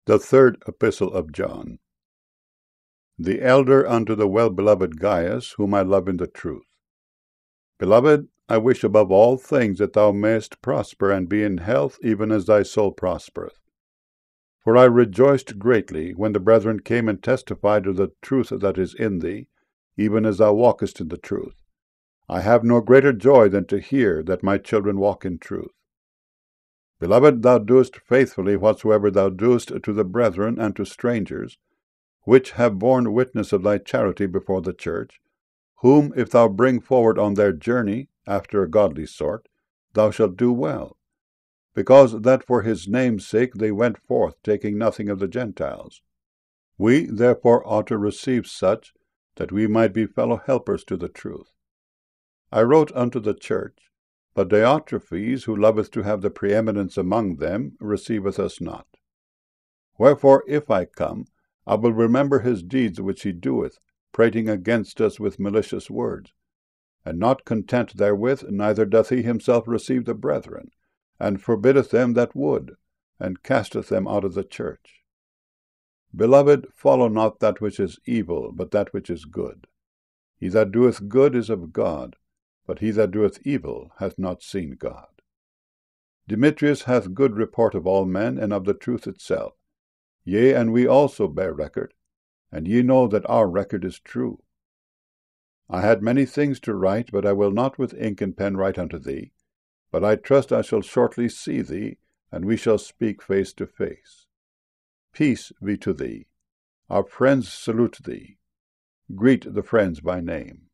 The third epistle of John. The elder unto the well-beloved Gaius, whom I love in the truth. Beloved, I wish above all things that thou mayest prosper and be in health, even as thy soul prospereth. For I rejoiced greatly when the brethren came and testified of the truth that is in thee, even as thou walkest in the truth. I have no greater joy than to hear that my children walk in truth. Beloved, thou doest faithfully whatsoever thou doest to the brethren and to strangers, which have borne witness of thy charity before the church, whom if thou bring forward on their journey, after a godly sort, thou shalt do well, because that for his name's sake they went forth, taking nothing of the Gentiles. We therefore ought to receive such, that we might be fellow helpers to the truth. I wrote unto the church, but Diotrephes, who loveth to have the preeminence among them, receiveth us not. Wherefore, if I come, I will remember his deeds which he doeth, prating against us with malicious words. And not content therewith, neither doth he himself receive the brethren, and forbiddeth them that would, and casteth them out of the church. Beloved, follow not that which is evil, but that which is good. He that doeth good is of God, but he that doeth evil hath not seen God. Demetrius hath good report of all men, and of the truth itself. Yea, and we also bear record, and ye know that our record is true. I had many things to write, but I will not with ink and pen write unto thee, but I trust I shall shortly see thee, and we shall speak face to face. Peace be to thee. Our friends salute thee. Greet the friends by name.